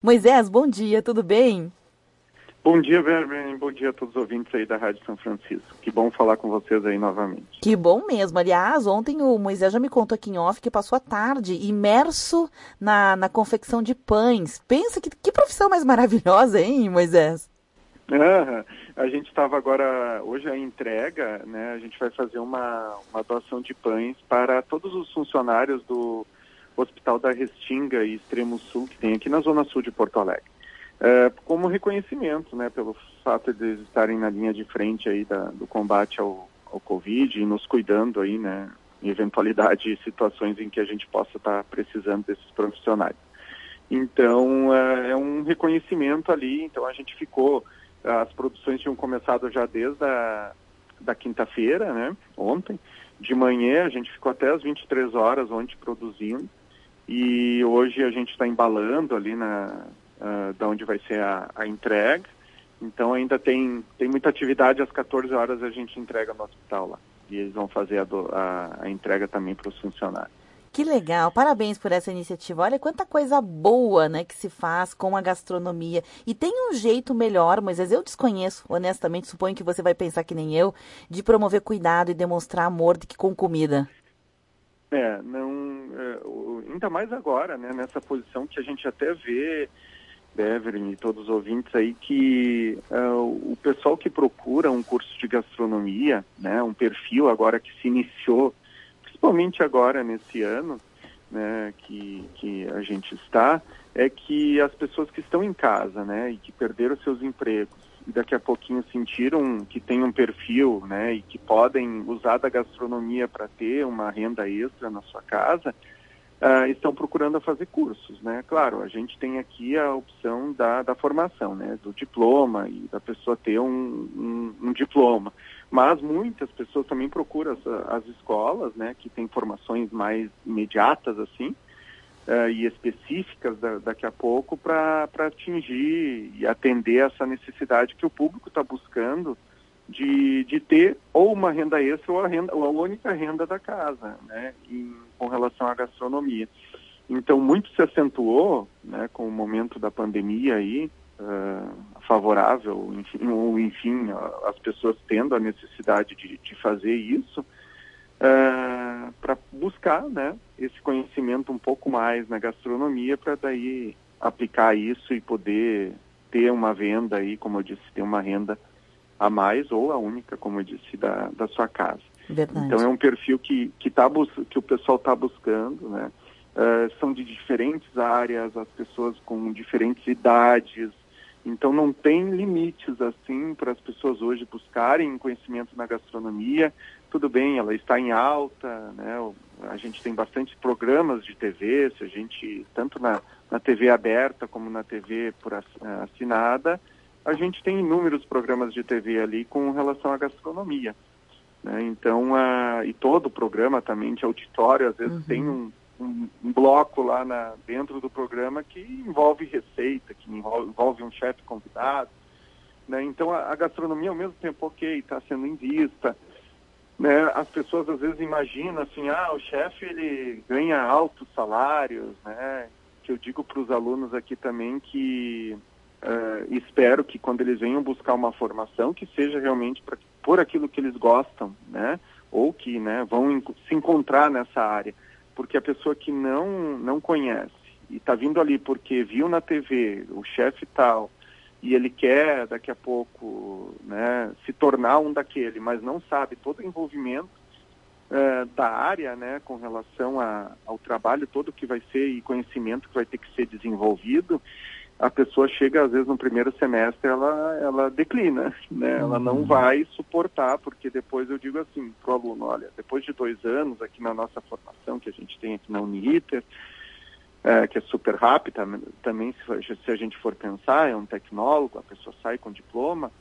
Moisés, bom dia, tudo bem? Bom dia, Verben. Bom dia a todos os ouvintes aí da Rádio São Francisco. Que bom falar com vocês aí novamente. Que bom mesmo. Aliás, ontem o Moisés já me contou aqui em off que passou a tarde imerso na confecção de pães. Pensa que profissão mais maravilhosa, hein, Moisés? A gente estava agora, hoje a entrega, né? A gente vai fazer uma doação de pães para todos os funcionários do Hospital da Restinga e Extremo Sul, que tem aqui na Zona Sul de Porto Alegre. Como reconhecimento, né, pelo fato de eles estarem na linha de frente aí do combate ao Covid e nos cuidando aí, né, em eventualidade de situações em que a gente possa estar precisando desses profissionais. Então, é um reconhecimento ali, então a gente ficou, as produções tinham começado já desde da quinta-feira, né, ontem, de manhã a gente ficou até as 23 horas ontem produzindo, e hoje a gente está embalando ali da onde vai ser a entrega. Então ainda tem muita atividade, às 14 horas a gente entrega no hospital lá. E eles vão fazer a entrega também para os funcionários. Que legal, parabéns por essa iniciativa. Olha quanta coisa boa, né, que se faz com a gastronomia. E tem um jeito melhor, Moisés, eu desconheço, honestamente, suponho que você vai pensar que nem eu, de promover cuidado e demonstrar amor do que com comida. Ainda mais agora, né, nessa posição que a gente até vê, Beverly e todos os ouvintes aí, que o pessoal que procura um curso de gastronomia, né, um perfil agora que se iniciou, principalmente agora nesse ano, né, que a gente está, é que as pessoas que estão em casa, né, e que perderam seus empregos, e daqui a pouquinho sentiram que tem um perfil, né, e que podem usar da gastronomia para ter uma renda extra na sua casa, estão procurando fazer cursos, né? Claro, a gente tem aqui a opção da formação, né? Do diploma e da pessoa ter um diploma. Mas muitas pessoas também procuram as escolas, né? Que têm formações mais imediatas, assim, e específicas daqui a pouco para atingir e atender essa necessidade que o público está buscando de ter ou uma renda extra ou a única renda da casa, né, com relação à gastronomia. Então, muito se acentuou, né, com o momento da pandemia aí, favorável, enfim, as pessoas tendo a necessidade de fazer isso, para buscar, né, esse conhecimento um pouco mais na gastronomia, para daí aplicar isso e poder ter uma venda aí, como eu disse, ter uma renda a mais ou a única, como eu disse, da sua casa. Verdade. Então é um perfil que o pessoal está buscando, né? São de diferentes áreas, as pessoas com diferentes idades, então não tem limites assim para as pessoas hoje buscarem conhecimento na gastronomia. Tudo bem, ela está em alta, né? A gente tem bastante programas de TV, se a gente, tanto na TV aberta como na TV por assinada, a gente tem inúmeros programas de TV ali com relação à gastronomia, né? Então, e todo o programa também de auditório, às vezes tem um bloco lá dentro do programa que envolve receita, que envolve um chefe convidado, né? Então, a gastronomia, ao mesmo tempo, ok, está sendo em vista, né? As pessoas às vezes imaginam assim, o chefe ele ganha altos salários, né? Que eu digo para os alunos aqui também que espero que quando eles venham buscar uma formação, que seja realmente por aquilo que eles gostam, né? Ou que, né, vão se encontrar nessa área. Porque a pessoa que não conhece e está vindo ali porque viu na TV o chefe tal, e ele quer daqui a pouco, né, se tornar um daquele, mas não sabe todo o envolvimento da área, né, com relação ao trabalho todo que vai ser e conhecimento que vai ter que ser desenvolvido, a pessoa chega, às vezes, no primeiro semestre, ela declina, né? Ela não vai suportar, porque depois eu digo assim para o aluno, olha, depois de 2 anos aqui na nossa formação, que a gente tem aqui na Uniter, que é super rápida, também se a gente for pensar, é um tecnólogo, a pessoa sai com diploma,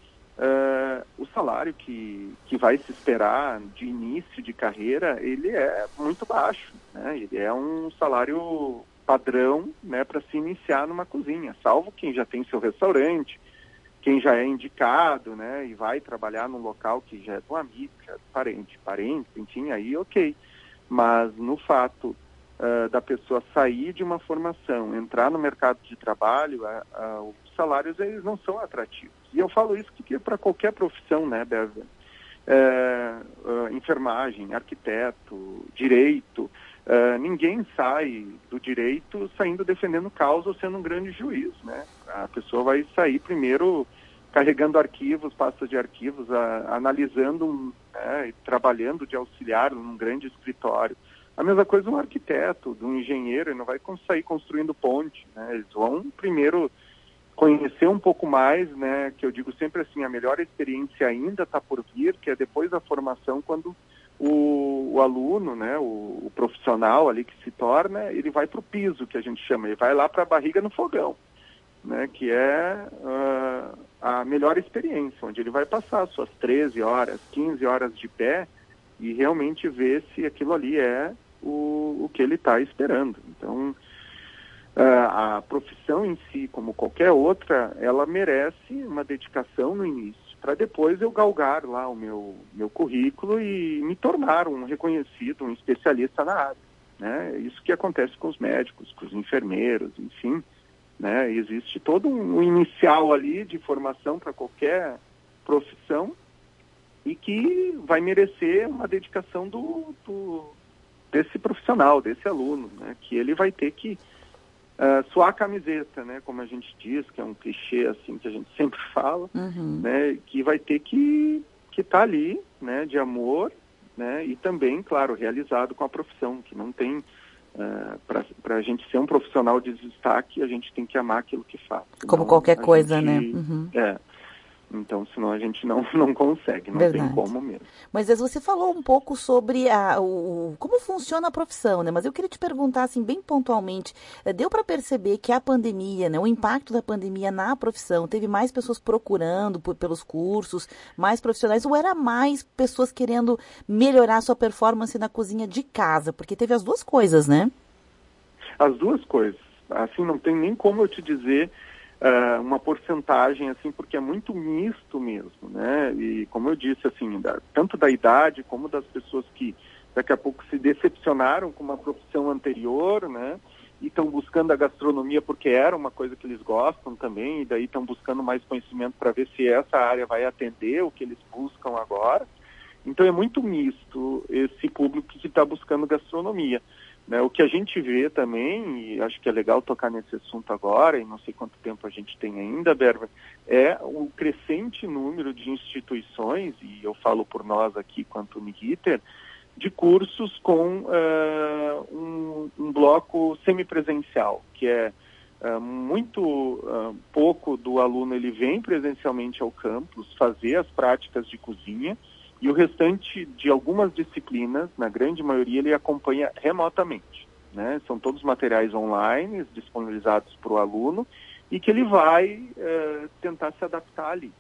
o salário que vai se esperar de início de carreira, ele é muito baixo, né? Ele é um salário padrão, né, para se iniciar numa cozinha, salvo quem já tem seu restaurante, quem já é indicado, né, e vai trabalhar num local que já é do amigo, já é do parente, enfim, aí ok. Mas no fato da pessoa sair de uma formação, entrar no mercado de trabalho, os salários eles não são atrativos. E eu falo isso porque para qualquer profissão, né, Bérvia? Enfermagem, arquiteto, direito, ninguém sai do direito saindo defendendo causa ou sendo um grande juiz, né? A pessoa vai sair primeiro carregando arquivos, pastas de arquivos, analisando, trabalhando de auxiliar num grande escritório. A mesma coisa um arquiteto, um engenheiro, ele não vai sair construindo ponte, né? Eles vão primeiro conhecer um pouco mais, né? Que eu digo sempre assim, a melhor experiência ainda está por vir, que é depois da formação, quando o aluno, né? O profissional ali que se torna, ele vai para o piso, que a gente chama, ele vai lá para a barriga no fogão, né? Que é a melhor experiência, onde ele vai passar suas 13 horas, 15 horas de pé e realmente ver se aquilo ali é o que ele está esperando. Então, a profissão em si, como qualquer outra, ela merece uma dedicação no início, para depois eu galgar lá o meu currículo e me tornar um reconhecido, um especialista na área, né? Isso que acontece com os médicos, com os enfermeiros, enfim, né? Existe todo um inicial ali de formação para qualquer profissão e que vai merecer uma dedicação desse profissional, desse aluno, né? Que ele vai ter que suar a camiseta, né? Como a gente diz, que é um clichê assim que a gente sempre fala, né? Que vai ter que estar ali, né? De amor, né? E também, claro, realizado com a profissão, que não tem para a gente ser um profissional de destaque, a gente tem que amar aquilo que faz. Como qualquer coisa, né? Então, senão a gente não consegue, não Verdade. tem como mesmo. Mas você falou um pouco sobre como funciona a profissão, né? Mas eu queria te perguntar, assim, bem pontualmente, deu para perceber que a pandemia, né, o impacto da pandemia na profissão, teve mais pessoas procurando pelos cursos, mais profissionais, ou era mais pessoas querendo melhorar sua performance na cozinha de casa? Porque teve as duas coisas, né? As duas coisas. Assim, não tem nem como eu te dizer uma porcentagem, assim, porque é muito misto mesmo, né? E como eu disse, assim, tanto da idade como das pessoas que daqui a pouco se decepcionaram com uma profissão anterior, né? E estão buscando a gastronomia porque era uma coisa que eles gostam também, e daí estão buscando mais conhecimento para ver se essa área vai atender o que eles buscam agora. Então é muito misto esse público que está buscando gastronomia. Né, o que a gente vê também, e acho que é legal tocar nesse assunto agora, e não sei quanto tempo a gente tem ainda, Berba, é o crescente número de instituições, e eu falo por nós aqui quanto Uniriter, de cursos com um bloco semipresencial, que é muito pouco do aluno ele vem presencialmente ao campus fazer as práticas de cozinha, e o restante de algumas disciplinas, na grande maioria, ele acompanha remotamente, né? São todos materiais online, disponibilizados para o aluno, e que ele vai tentar se adaptar ali.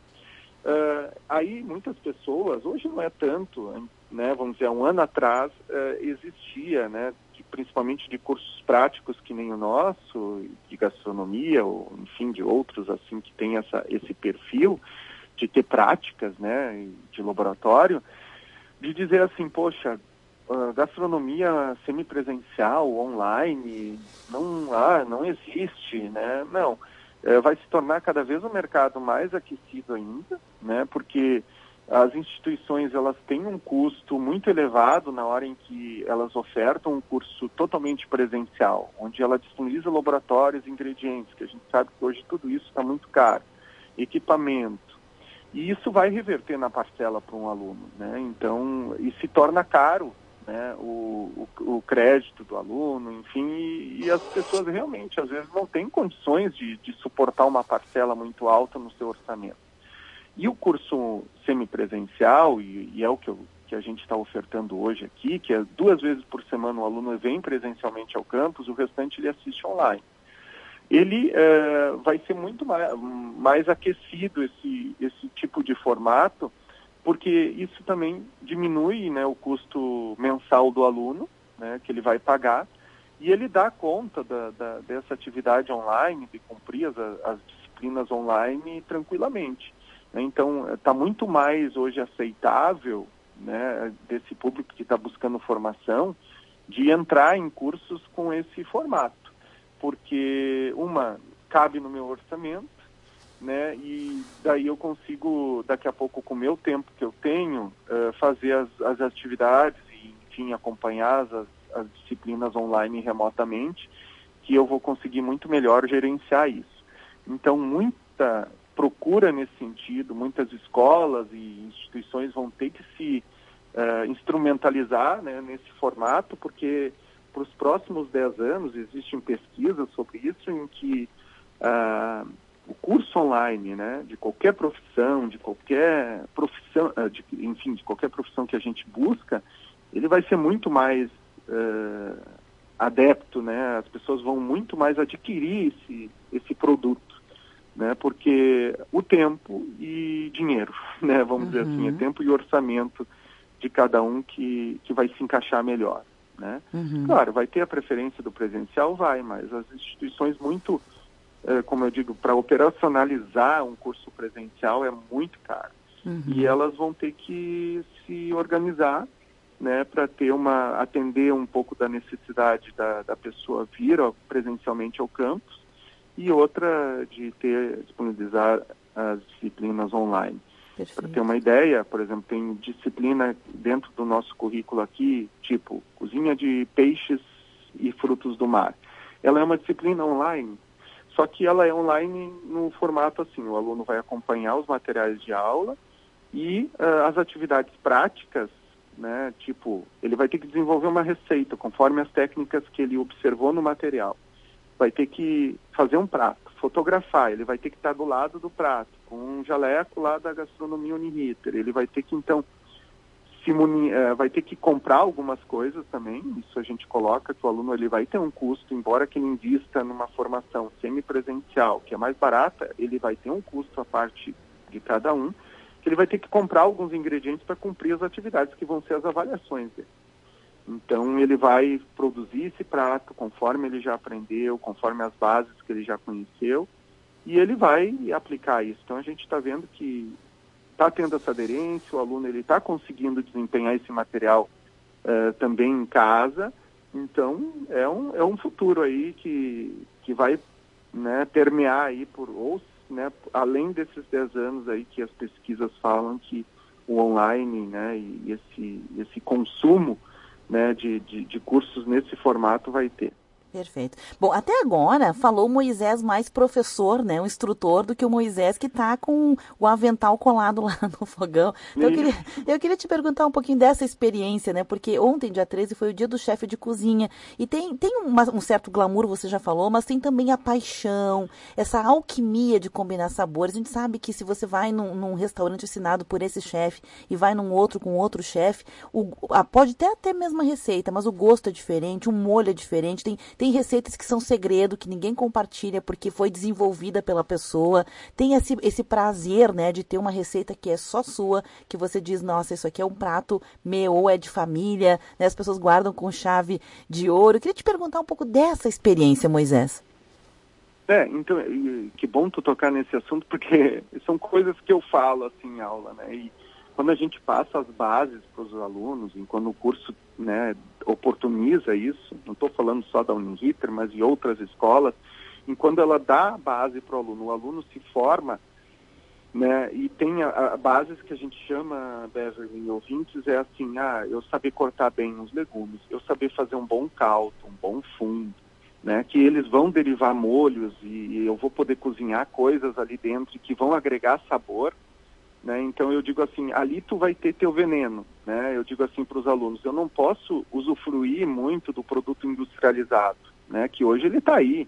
Aí, muitas pessoas, hoje não é tanto, né? Vamos dizer, há um ano atrás, existia, né? Principalmente de cursos práticos que nem o nosso, de gastronomia, ou enfim, de outros assim que tem esse perfil, de ter práticas, né, de laboratório, de dizer assim, poxa, gastronomia semipresencial, online, não existe, né? Não, vai se tornar cada vez um mercado mais aquecido ainda, né? Porque as instituições, elas têm um custo muito elevado na hora em que elas ofertam um curso totalmente presencial, onde ela disponibiliza laboratórios, ingredientes, que a gente sabe que hoje tudo isso está muito caro, equipamento. E isso vai reverter na parcela para um aluno, né? Então, e se torna caro, né, o crédito do aluno, enfim, e as pessoas realmente, às vezes, não têm condições de suportar uma parcela muito alta no seu orçamento. E o curso semipresencial, e é o que a gente está ofertando hoje aqui, que é 2 vezes por semana o aluno vem presencialmente ao campus, o restante ele assiste online. Ele vai ser muito mais aquecido esse tipo de formato, porque isso também diminui, né, o custo mensal do aluno, né, que ele vai pagar, e ele dá conta dessa atividade online, de cumprir as disciplinas online tranquilamente. Então, está muito mais hoje aceitável, né, desse público que está buscando formação, de entrar em cursos com esse formato, porque cabe no meu orçamento, né, e daí eu consigo, daqui a pouco, com o meu tempo que eu tenho, fazer as atividades e, enfim, acompanhar as disciplinas online remotamente, que eu vou conseguir muito melhor gerenciar isso. Então, muita procura nesse sentido, muitas escolas e instituições vão ter que se instrumentalizar, né, nesse formato, porque para os próximos 10 anos existem pesquisas sobre isso, em que o curso online, né, de qualquer profissão, de qualquer profissão que a gente busca, ele vai ser muito mais adepto, né? As pessoas vão muito mais adquirir esse produto, né? Porque o tempo e dinheiro, né? Vamos dizer assim, é tempo e orçamento de cada um que vai se encaixar melhor, né? Claro, vai ter a preferência do presencial, mas as instituições muito, como eu digo, para operacionalizar um curso presencial é muito caro. E elas vão ter que se organizar, né, para atender um pouco da necessidade da pessoa vir presencialmente ao campus, e outra de disponibilizar as disciplinas online. Para ter uma ideia, por exemplo, tem disciplina dentro do nosso currículo aqui, tipo cozinha de peixes e frutos do mar. Ela é uma disciplina online, só que ela é online no formato assim, o aluno vai acompanhar os materiais de aula e as atividades práticas, né, tipo, ele vai ter que desenvolver uma receita conforme as técnicas que ele observou no material. Vai ter que fazer um prato, fotografar, ele vai ter que estar do lado do prato, com um jaleco lá da gastronomia Uniriter. Ele vai ter que, então, vai ter que comprar algumas coisas também, isso a gente coloca, que o aluno ele vai ter um custo, embora que ele invista numa formação semipresencial, que é mais barata, ele vai ter um custo à parte de cada um, que ele vai ter que comprar alguns ingredientes para cumprir as atividades que vão ser as avaliações dele. Então, ele vai produzir esse prato conforme ele já aprendeu, conforme as bases que ele já conheceu, e ele vai aplicar isso. Então, a gente está vendo que está tendo essa aderência, o aluno está conseguindo desempenhar esse material também em casa. Então, é um futuro aí que vai, né, permear aí né, além desses 10 anos aí que as pesquisas falam que o online, né, e esse consumo, né, de cursos nesse formato vai ter. Perfeito. Bom, até agora falou o Moisés mais professor, né, um instrutor, do que o Moisés que está com o avental colado lá no fogão. Então, eu queria te perguntar um pouquinho dessa experiência, né, porque ontem, dia 13, foi o dia do chefe de cozinha. E tem um certo glamour, você já falou, mas tem também a paixão, essa alquimia de combinar sabores. A gente sabe que se você vai num restaurante assinado por esse chefe e vai num outro com outro chefe, pode ter até a mesma receita, mas o gosto é diferente, o molho é diferente, tem receitas que são segredo, que ninguém compartilha porque foi desenvolvida pela pessoa. Tem esse prazer, né, de ter uma receita que é só sua, que você diz, nossa, isso aqui é um prato meu, ou é de família, né, as pessoas guardam com chave de ouro. Eu queria te perguntar um pouco dessa experiência, Moisés. Então, que bom tu tocar nesse assunto, porque são coisas que eu falo, assim, em aula, né, e quando a gente passa as bases para os alunos, e quando o curso, né, oportuniza isso, não estou falando só da Uniriter, mas de outras escolas, e quando ela dá a base para o aluno se forma, né, e tem a bases que a gente chama, Beverly e ouvintes, é assim, eu saber cortar bem os legumes, eu saber fazer um bom caldo, um bom fundo, né, que eles vão derivar molhos e eu vou poder cozinhar coisas ali dentro que vão agregar sabor, né? Então eu digo assim, ali tu vai ter teu veneno, né? Eu digo assim para os alunos, eu não posso usufruir muito do produto industrializado, né? Que hoje ele está aí,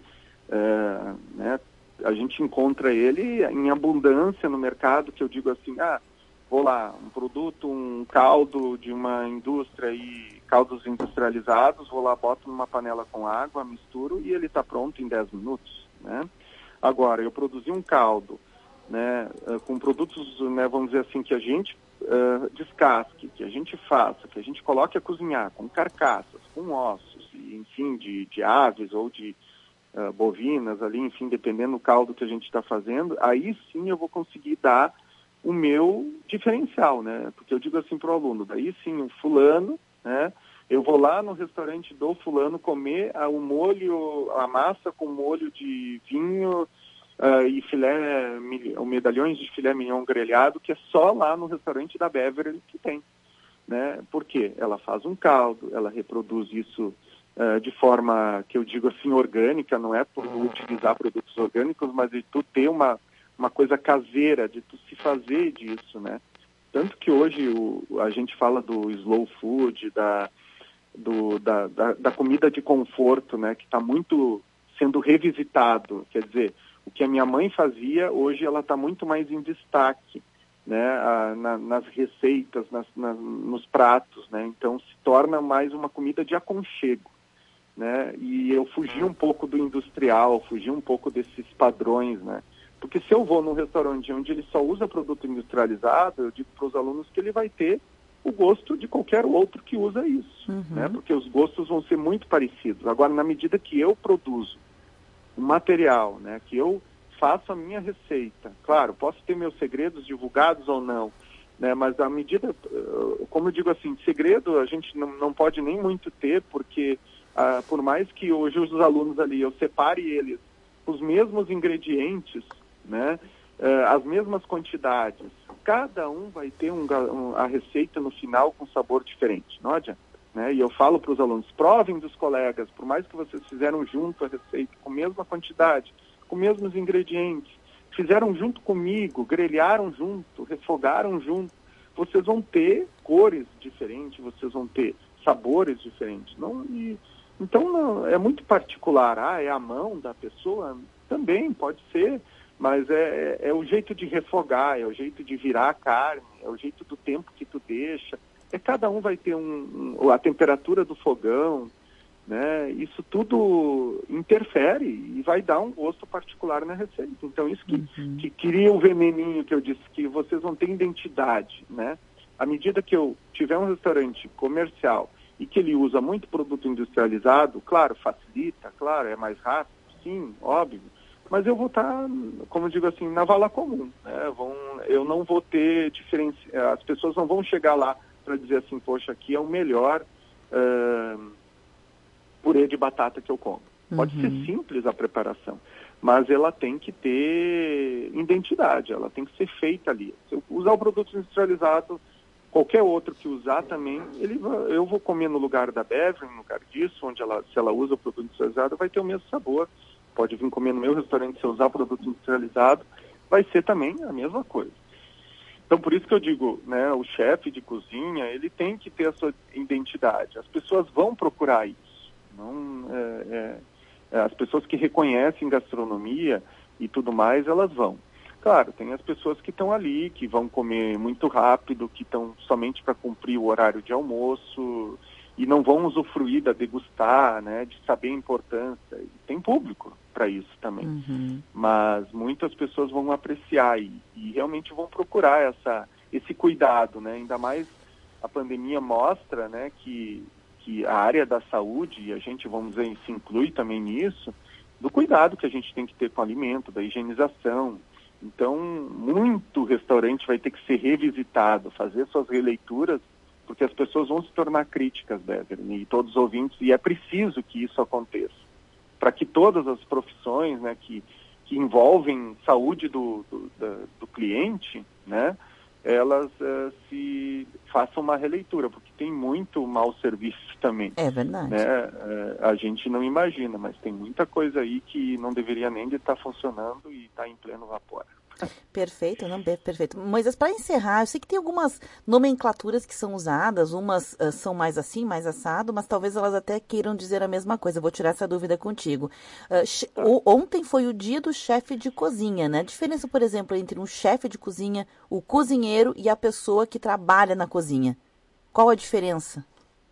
né? A gente encontra ele em abundância no mercado, que eu digo assim, vou lá, um produto, um caldo de uma indústria e caldos industrializados, vou lá, boto numa panela com água, misturo e ele está pronto em 10 minutos, né? Agora, eu produzi um caldo, né, com produtos, né, vamos dizer assim, que a gente descasque, que a gente faça, que a gente coloque a cozinhar com carcaças, com ossos, e, enfim, de aves ou de bovinas ali, enfim, dependendo do caldo que a gente está fazendo, aí sim eu vou conseguir dar o meu diferencial, né, porque eu digo assim para o aluno, daí sim o fulano, né, Eu vou lá no restaurante do fulano comer o molho, a massa com molho de vinho e medalhões de filé mignon grelhado, que é só lá no restaurante da Beverly que tem. Né? Por quê? Ela faz um caldo, ela reproduz isso de forma, que eu digo assim, orgânica, não é por utilizar produtos orgânicos, mas de tu ter uma coisa caseira, de tu se fazer disso, né? Tanto que hoje a gente fala do slow food, da comida de conforto, né? Que está muito sendo revisitado. Quer dizer, o que a minha mãe fazia, hoje ela está muito mais em destaque, né? Nas receitas, nos pratos, né? Então se torna mais uma comida de aconchego, né? E eu fugi um pouco do industrial, fugi um pouco desses padrões, né? Porque se eu vou num restaurante onde ele só usa produto industrializado, eu digo para os alunos que ele vai ter o gosto de qualquer outro que usa isso, né? Porque os gostos vão ser muito parecidos. Agora, na medida que eu produzo o material, né? Que eu faço a minha receita, claro, posso ter meus segredos divulgados ou não, né? Mas à medida, como eu digo assim, segredo a gente não pode nem muito ter, porque por mais que hoje os alunos ali, eu separe eles os mesmos ingredientes, né? As mesmas quantidades, cada um vai ter a receita no final com sabor diferente, não adianta, né? E eu falo para os alunos, provem dos colegas, por mais que vocês fizeram junto a receita, com a mesma quantidade, com os mesmos ingredientes, fizeram junto comigo, grelharam junto, refogaram junto, vocês vão ter cores diferentes, vocês vão ter sabores diferentes. Então, é muito particular. É a mão da pessoa? Também pode ser, mas é o jeito de refogar, é o jeito de virar a carne, é o jeito do tempo que tu deixa. Cada um vai ter a temperatura do fogão, né? Isso tudo interfere e vai dar um gosto particular na receita. Então, isso que cria o veneninho que eu disse, que vocês vão ter identidade, né? À medida que eu tiver um restaurante comercial e que ele usa muito produto industrializado, claro, facilita, claro, é mais rápido, sim, óbvio, mas eu vou estar, como eu digo assim, na vala comum, né? Eu não vou ter diferença, as pessoas não vão chegar lá para dizer assim, poxa, aqui é o melhor purê de batata que eu como. Pode ser simples a preparação, mas ela tem que ter identidade, ela tem que ser feita ali. Se eu usar o produto industrializado, qualquer outro que usar também, eu vou comer no lugar da Beverly, no lugar disso, onde se ela usa o produto industrializado, vai ter o mesmo sabor. Pode vir comer no meu restaurante, se eu usar produto industrializado, vai ser também a mesma coisa. Então, por isso que eu digo, né, o chefe de cozinha, ele tem que ter a sua identidade. As pessoas vão procurar isso. As pessoas que reconhecem gastronomia e tudo mais, elas vão. Claro, tem as pessoas que estão ali, que vão comer muito rápido, que estão somente para cumprir o horário de almoço e não vão usufruir da degustar, né, de saber a importância. E tem público para isso também. Mas muitas pessoas vão apreciar e realmente vão procurar esse cuidado, né? Ainda mais a pandemia mostra, né, que a área da saúde, e a gente, vamos dizer, se inclui também nisso, do cuidado que a gente tem que ter com o alimento, da higienização. Então, muito restaurante vai ter que ser revisitado, fazer suas releituras, porque as pessoas vão se tornar críticas, Beverly, e todos os ouvintes, e é preciso que isso aconteça, para que todas as profissões, né, que envolvem saúde do cliente, né, elas se façam uma releitura, porque tem muito mau serviço também. É verdade. Né? A gente não imagina, mas tem muita coisa aí que não deveria nem de estar funcionando e está em pleno vapor. Perfeito, não, perfeito. Moisés, para encerrar, eu sei que tem algumas nomenclaturas que são usadas, umas são mais assim, mais assado, mas talvez elas até queiram dizer a mesma coisa. Eu vou tirar essa dúvida contigo. Ontem foi o dia do chefe de cozinha, né? A diferença, por exemplo, entre um chefe de cozinha, o cozinheiro e a pessoa que trabalha na cozinha. Qual a diferença?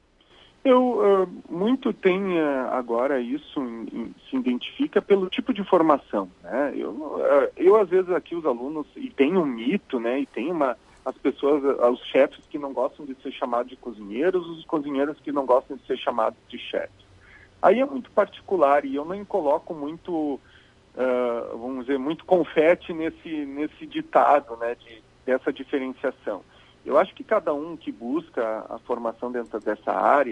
Muito tem agora isso se identifica pelo tipo de formação, né? Eu às vezes aqui os alunos, e tem um mito, né? E tem as pessoas, os chefes que não gostam de ser chamados de cozinheiros, os cozinheiros que não gostam de ser chamados de chefes. Aí é muito particular e eu nem coloco muito, vamos dizer, muito confete nesse ditado, né? Dessa diferenciação. Eu acho que cada um que busca a formação dentro dessa área,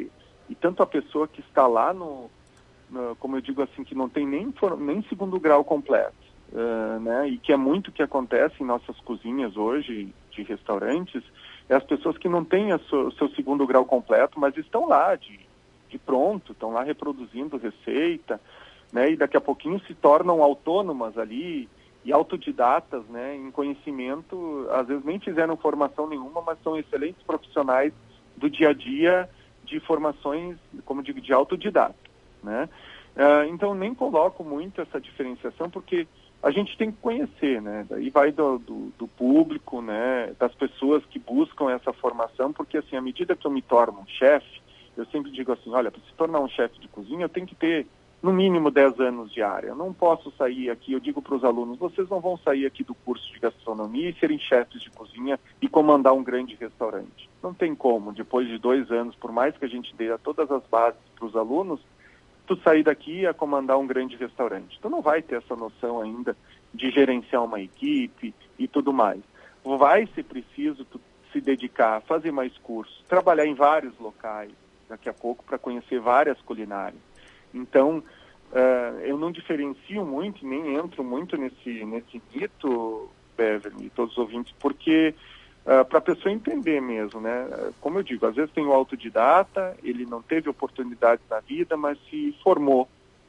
E tanto a pessoa que está lá como eu digo assim, que não tem nem segundo grau completo, né? E que é muito que acontece em nossas cozinhas hoje, de restaurantes, é as pessoas que não têm o seu segundo grau completo, mas estão lá de pronto, estão lá reproduzindo receita, né? E daqui a pouquinho se tornam autônomas ali e autodidatas, né? Em conhecimento, às vezes nem fizeram formação nenhuma, mas são excelentes profissionais do dia a dia, de formações, como digo, de autodidata, né? Então nem coloco muito essa diferenciação, porque a gente tem que conhecer, né? Daí vai do público, né? Das pessoas que buscam essa formação, porque assim, à medida que eu me torno um chefe, eu sempre digo assim, olha, para se tornar um chefe de cozinha, eu tenho que ter no mínimo 10 anos de área. Eu não posso sair aqui, eu digo para os alunos, vocês não vão sair aqui do curso de gastronomia e serem chefes de cozinha e comandar um grande restaurante. Não tem como, depois de 2 anos, por mais que a gente dê todas as bases para os alunos, tu sair daqui a comandar um grande restaurante. Tu não vai ter essa noção ainda de gerenciar uma equipe e tudo mais. Vai ser preciso tu se dedicar, fazer mais cursos, trabalhar em vários locais, daqui a pouco, para conhecer várias culinárias. Então, eu não diferencio muito, nem entro muito nesse mito, Beverly, e todos os ouvintes, porque para a pessoa entender mesmo, né? Como eu digo, às vezes tem o autodidata, ele não teve oportunidade na vida, mas se formou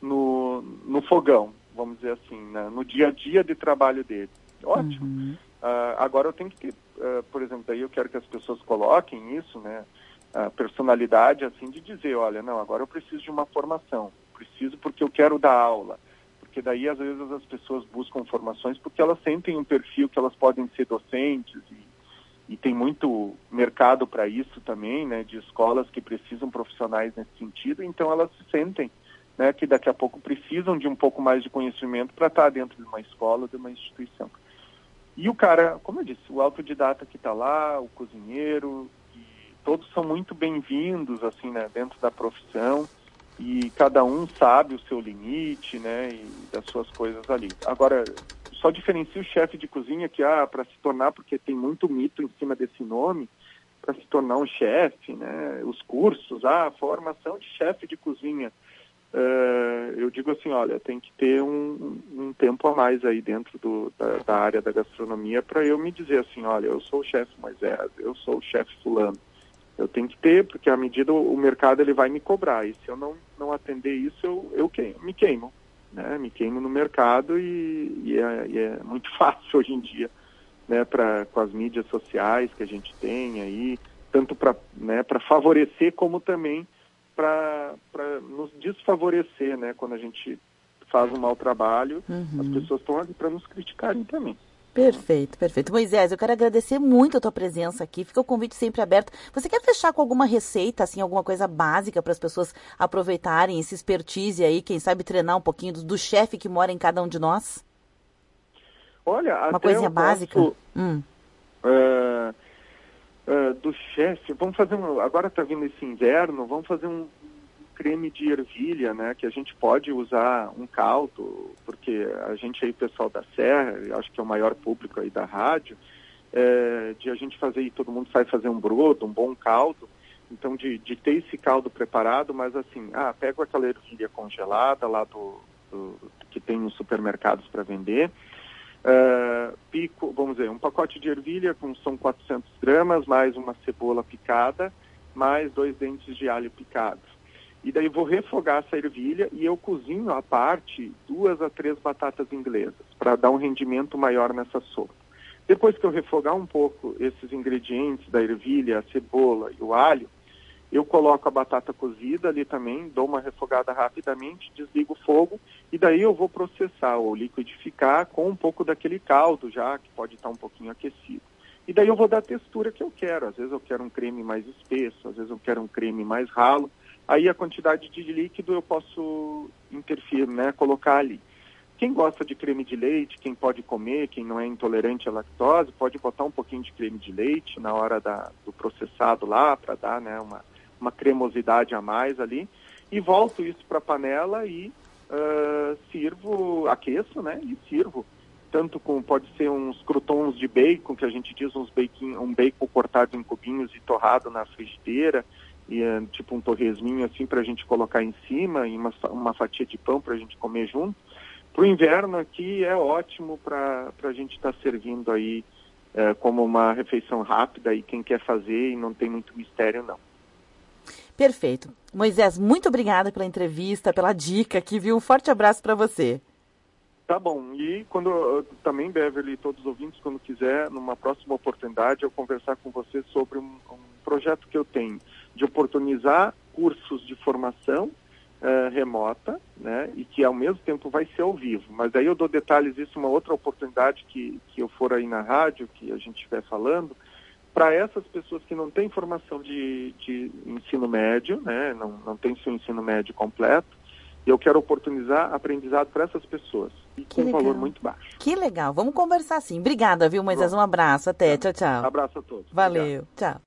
no fogão, vamos dizer assim, né? No dia a dia de trabalho dele. Ótimo. Uhum. Agora eu tenho que ter, por exemplo, daí eu quero que as pessoas coloquem isso, né? A personalidade, assim, de dizer, olha, não, agora eu preciso de uma formação, preciso porque eu quero dar aula, porque daí às vezes as pessoas buscam formações porque elas sentem um perfil que elas podem ser docentes e tem muito mercado para isso também, né, de escolas que precisam profissionais nesse sentido, então elas se sentem, né, que daqui a pouco precisam de um pouco mais de conhecimento para estar dentro de uma escola, de uma instituição. E o cara, como eu disse, o autodidata que está lá, o cozinheiro, todos são muito bem-vindos, assim, né, dentro da profissão, e cada um sabe o seu limite, né, e das suas coisas ali. Agora, só diferencia o chefe de cozinha que, para se tornar, porque tem muito mito em cima desse nome, para se tornar um chefe, né, os cursos, formação de chefe de cozinha. Eu digo assim, olha, tem que ter um tempo a mais aí dentro da área da gastronomia para eu me dizer assim, olha, eu sou o chefe Moisés, eu sou o chefe fulano. Eu tenho que ter, porque à medida o mercado ele vai me cobrar. E se eu não atender isso, eu me queimo. Né? Me queimo no mercado e é muito fácil hoje em dia, né? Com as mídias sociais que a gente tem aí, tanto para favorecer como também para nos desfavorecer, né? Quando a gente faz um mau trabalho, as pessoas estão ali para nos criticarem também. Perfeito, perfeito. Moisés, eu quero agradecer muito a tua presença aqui. Fica o convite sempre aberto. Você quer fechar com alguma receita, assim, alguma coisa básica para as pessoas aproveitarem esse expertise aí, quem sabe treinar um pouquinho do chefe que mora em cada um de nós? Olha, uma até coisinha básica. Do chefe, vamos fazer agora está vindo esse inverno, vamos fazer um creme de ervilha, né, que a gente pode usar um caldo, porque a gente aí, o pessoal da Serra, eu acho que é o maior público aí da rádio, de a gente fazer, e todo mundo sai fazer um brodo, um bom caldo, então de ter esse caldo preparado, mas assim, pego aquela ervilha congelada lá que tem nos supermercados para vender, pico, vamos dizer, um pacote de ervilha são 400 gramas, mais uma cebola picada, mais 2 dentes de alho picados. E daí vou refogar essa ervilha e eu cozinho à parte 2 a 3 batatas inglesas, para dar um rendimento maior nessa sopa. Depois que eu refogar um pouco esses ingredientes da ervilha, a cebola e o alho, eu coloco a batata cozida ali também, dou uma refogada rapidamente, desligo o fogo e daí eu vou processar ou liquidificar com um pouco daquele caldo já, que pode estar um pouquinho aquecido. E daí eu vou dar a textura que eu quero. Às vezes eu quero um creme mais espesso, às vezes eu quero um creme mais ralo. Aí a quantidade de líquido eu posso interferir, né, colocar ali. Quem gosta de creme de leite, quem pode comer, quem não é intolerante à lactose, pode botar um pouquinho de creme de leite na hora do processado lá, para dar, né, uma cremosidade a mais ali. E volto isso para a panela e aqueço, né, e sirvo. Tanto pode ser uns croutons de bacon, que a gente diz um bacon cortado em cubinhos e torrado na frigideira. tipo um torresminho assim para a gente colocar em cima, e uma fatia de pão para a gente comer junto. Para o inverno aqui é ótimo para a gente estar servindo aí como uma refeição rápida, e quem quer fazer, e não tem muito mistério não. Perfeito. Moisés, muito obrigada pela entrevista, pela dica aqui, viu? Um forte abraço para você. Tá bom. E também, Beverly, todos os ouvintes, quando quiser, numa próxima oportunidade, eu conversar com você sobre um projeto que eu tenho de oportunizar cursos de formação remota, né, e que ao mesmo tempo vai ser ao vivo. Mas aí eu dou detalhes disso uma outra oportunidade que eu for aí na rádio, que a gente estiver falando, para essas pessoas que não têm formação de ensino médio, né, não tem seu ensino médio completo, e eu quero oportunizar aprendizado para essas pessoas, e com um valor muito baixo. Que legal, vamos conversar sim. Obrigada, viu, Moisés? Um abraço, até, tchau, tchau. Abraço a todos. Valeu, Obrigado. Tchau.